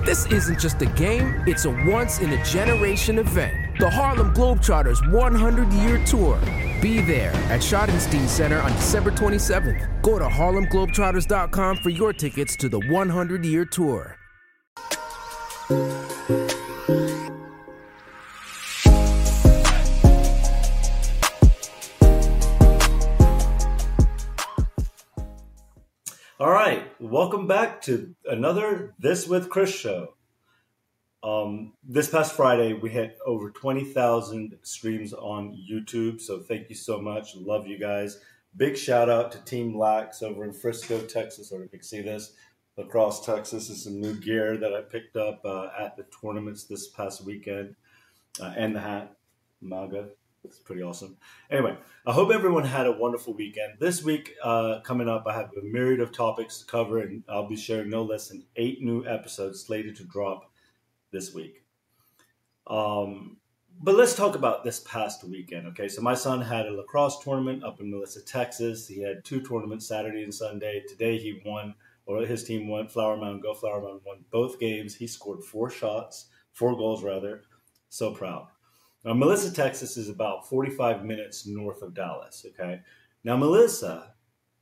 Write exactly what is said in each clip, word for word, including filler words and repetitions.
This isn't just a game, it's a once-in-a-generation event. The Harlem Globetrotters hundred-year Tour. Be there at Schottenstein Center on December twenty-seventh. Go to harlem globetrotters dot com for your tickets to the hundred-year Tour. All right, welcome back to another This with Chris show. Um, this past Friday, we hit over twenty thousand streams on YouTube, so thank you so much. Love you guys. Big shout out to Team Lax over in Frisco, Texas, or you can see this, across Texas. This is some new gear that I picked up uh, at the tournaments this past weekend, uh, and the hat, MAGA. It's pretty awesome. Anyway, I hope everyone had a wonderful weekend. This week uh, coming up, I have a myriad of topics to cover, and I'll be sharing no less than eight new episodes slated to drop this week. Um, but let's talk about this past weekend, okay? So my son had a lacrosse tournament up in Melissa, Texas. He had two tournaments, Saturday and Sunday. Today he won, or his team won, Flower Mound, Go Flower Mound won both games. He scored four shots, four goals rather. So proud. Now, Melissa, Texas is about forty-five minutes north of Dallas, okay? Now, Melissa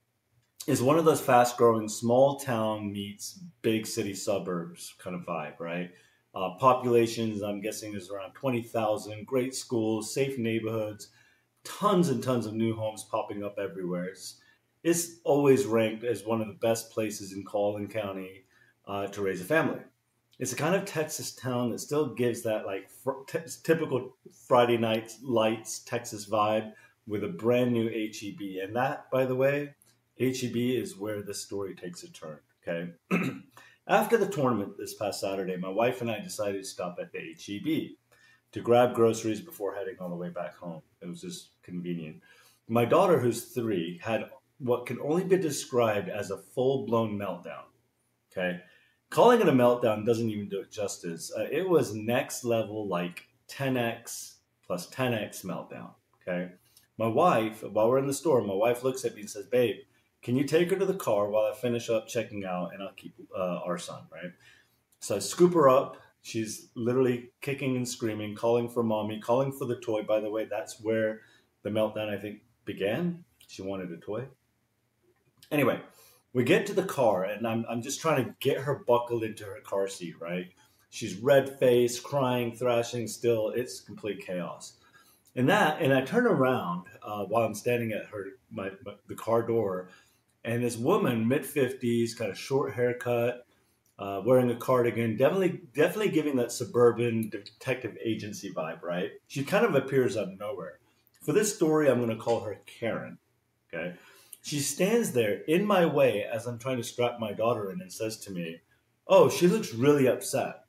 is one of those fast-growing small town meets big city suburbs kind of vibe, right? Uh, populations, I'm guessing, is around twenty thousand, great schools, safe neighborhoods, tons and tons of new homes popping up everywhere. It's, it's always ranked as one of the best places in Collin County uh, to raise a family. It's a kind of Texas town that still gives that like fr- t- typical Friday night lights Texas vibe with a brand new H E B. And that, by the way, H E B is where this story takes a turn, okay? After the tournament this past Saturday, my wife and I decided to stop at the H E B to grab groceries before heading all the way back home. It was just convenient. My daughter, who's three, had what can only be described as a full-blown meltdown, okay? Calling it a meltdown doesn't even do it justice. Uh, it was next level, like ten x plus ten x meltdown, okay? My wife, while we're in the store, my wife looks at me and says, babe, can you take her to the car while I finish up checking out and I'll keep uh, our son, right? So I scoop her up. She's literally kicking and screaming, calling for mommy, calling for the toy. By the way, that's where the meltdown, I think, began. She wanted a toy. Anyway, we get to the car, and I'm I'm just trying to get her buckled into her car seat, right? She's red-faced, crying, thrashing still. It's complete chaos. And that, and I turn around uh, while I'm standing at her my, my the car door, and this woman, mid-fifties, kind of short haircut, uh, wearing a cardigan, definitely definitely giving that suburban detective agency vibe, right? She kind of appears out of nowhere. For this story, I'm going to call her Karen, okay? She stands there in my way as I'm trying to strap my daughter in and says to me, oh, she looks really upset.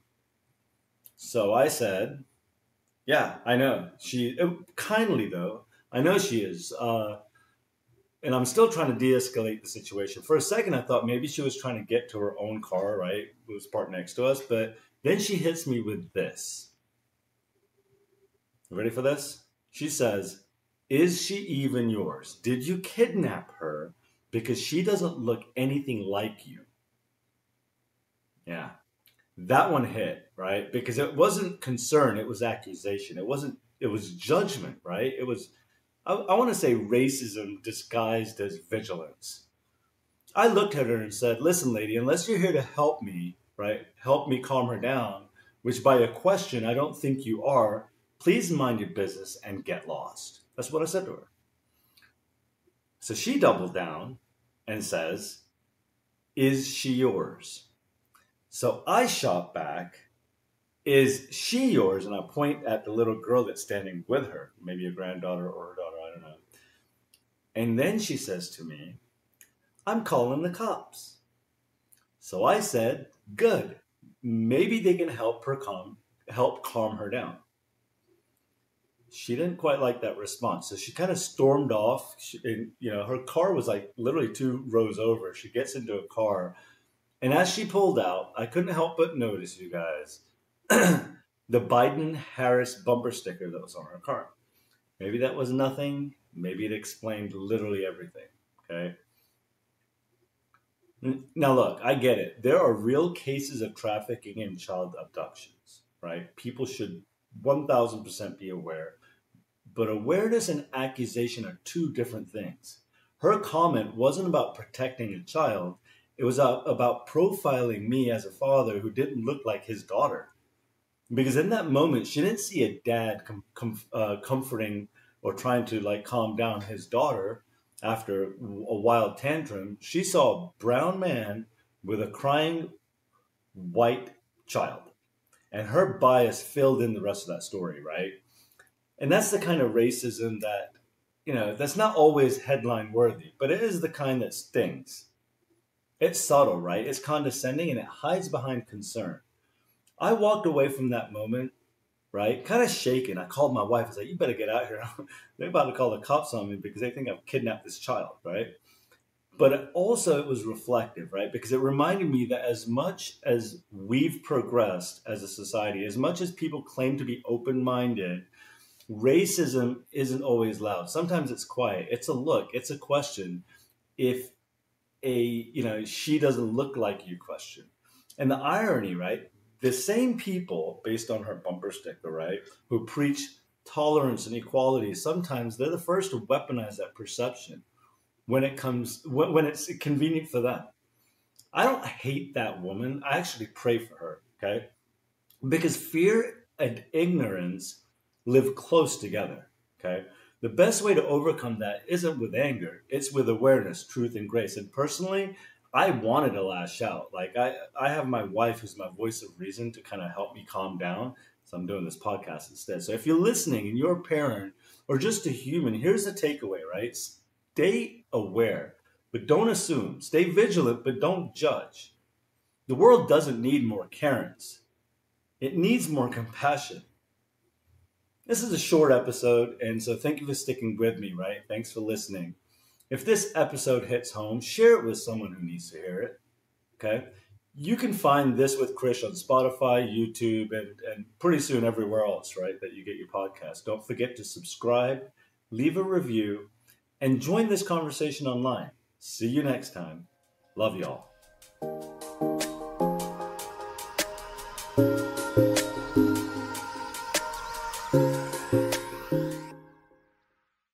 So I said, yeah, I know. She, kindly though, I know she is. Uh, and I'm still trying to de-escalate the situation. For a second, I thought maybe she was trying to get to her own car, right? It was parked next to us. But then she hits me with this. Ready for this? She says, is she even yours? Did you kidnap her because she doesn't look anything like you? Yeah, that one hit, right? Because it wasn't concern, it was accusation. It wasn't, it was judgment, right? It was, I, I want to say racism disguised as vigilance. I looked at her and said, listen, lady, unless you're here to help me, right? Help me calm her down, which by a question, I don't think you are. Please mind your business and get lost. That's what I said to her. So she doubled down and says, is she yours? So I shot back, is she yours? And I point at the little girl that's standing with her, maybe a granddaughter or her daughter, I don't know. And then she says to me, I'm calling the cops. So I said, good. Maybe they can help her calm, help calm her down. She didn't quite like that response. So she kind of stormed off. She, and, you know, her car was like literally two rows over. She gets into a car. And as she pulled out, I couldn't help but notice, you guys, the Biden-Harris bumper sticker that was on her car. Maybe that was nothing. Maybe it explained literally everything, okay? Now, look, I get it. There are real cases of trafficking and child abductions, right? People should one thousand percent be aware. But awareness and accusation are two different things. Her comment wasn't about protecting a child, it was about profiling me as a father who didn't look like his daughter. Because in that moment, she didn't see a dad com- com- uh, comforting or trying to like calm down his daughter after a wild tantrum. She saw a brown man with a crying white child. And her bias filled in the rest of that story, right? And that's the kind of racism that, you know, that's not always headline worthy, but it is the kind that stings. It's subtle, right? It's condescending and it hides behind concern. I walked away from that moment, right? Kind of shaken. I called my wife. I was like, you better get out here. They're about to call the cops on me because they think I've kidnapped this child, right? But also it was reflective, right? Because it reminded me that as much as we've progressed as a society, as much as people claim to be open-minded, racism isn't always loud. Sometimes it's quiet. It's a look. It's a question. If a, you know, she doesn't look like you question. And the irony, right? The same people, based on her bumper sticker, right, who preach tolerance and equality, sometimes they're the first to weaponize that perception when it comes, when, when it's convenient for them. I don't hate that woman. I actually pray for her, okay? Because fear and ignorance live close together, okay? The best way to overcome that isn't with anger. It's with awareness, truth, and grace. And personally, I wanted to lash out. Like, I, I have my wife who's my voice of reason to kind of help me calm down. So I'm doing this podcast instead. So if you're listening and you're a parent or just a human, here's the takeaway, right? Stay aware, but don't assume. Stay vigilant, but don't judge. The world doesn't need more Karens. It needs more compassion. This is a short episode, and so thank you for sticking with me, right? Thanks for listening. If this episode hits home, share it with someone who needs to hear it, okay? You can find This with Krish on Spotify, YouTube, and, and pretty soon everywhere else, right, that you get your podcast. Don't forget to subscribe, leave a review, and join this conversation online. See you next time. Love y'all.